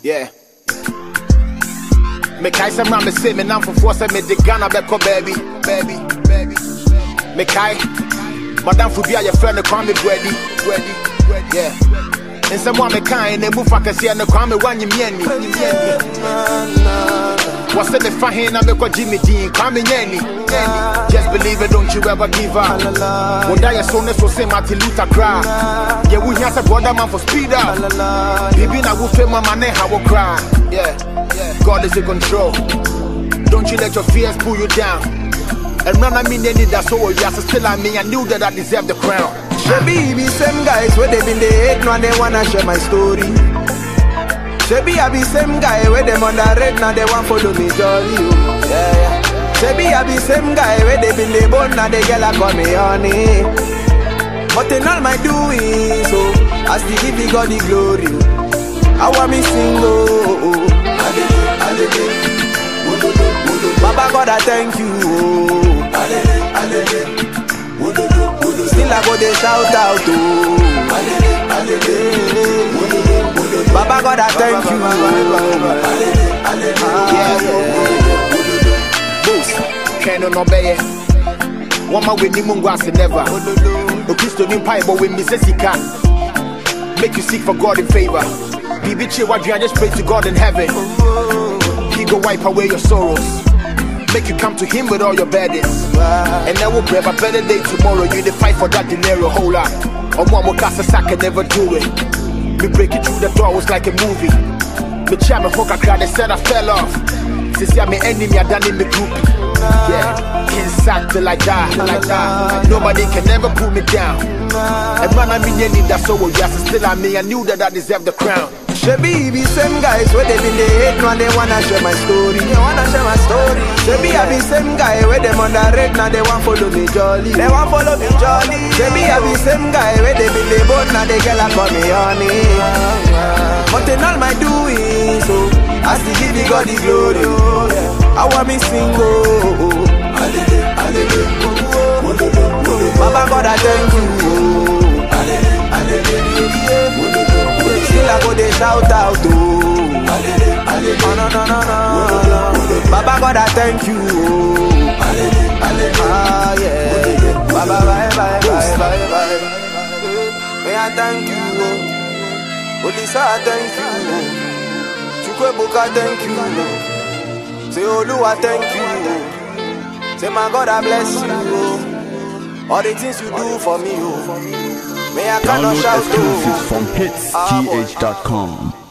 Yeah. Me kai some ram me say me now for force me the Ghana beko baby. Me kai Madam Fubia your friend the crime me ready. Yeah. And someone me kind and move I see and the crime me one you me. What's the fine and make Jimmy Dean come in any. Just believe it, don't you ever give up. One day your son is so same Martin Luther cry. Yeah, we have a brother man for speed up. Baby, I will feel my money, I will cry. Yeah, God is in control. Don't you let your fears pull you down. And none of me need that soul. Yes, still I mean, I knew that I deserve the crown. Shebi be same guys where they been the hate, now they wanna share my story. Shebi I be same guy where them on the red, now they want follow me jolly. Yeah. Shebi I be same guy where they been the bone, now they girl call me honey. But in all my doing, so I still give you God the glory. I want me single. Baba God I thank you. Still I go they shout out. Baba God I thank you. Boost, can't no obey. One man with Nimungwas never. No Christo Nimpai, but with Mississika. Make you seek for God in favor. Bibi what you just pray to God in heaven. He go wipe away your sorrows. Make you come to him with all your burdens. And then we'll grab a better day tomorrow. You the fight for that dinero, hold up. Or one more cast a sack and never do it. Me break it through the door, was like a movie. Me cham and hook a crowd, they said I fell off. Since I'm my enemy, I done in the group. Yeah, can't sack till I die, Nobody can ever pull me down. And man, I mean, you need that soul, yes, still I mean, I knew that I deserved the crown. Shebi be same guys where they been the hate, now they wanna share my story. Shebi I be same guy where them on the red, now they want follow me jolly. Shebi I be same guy where they been the bone, now they girl call me honey. But in all my doing, so I still give you God the glory. I want me single. Baba God I thank you. Still I go they shout out. No. Baba God I thank you. Yeah. Baba bye. May I thank you. Olisa I thank you. Chukwebuka thank you. Say Oluwa thank you. Say my God I bless you. All the things you do for me. May I cannot shout exclusives from hitsgh.com.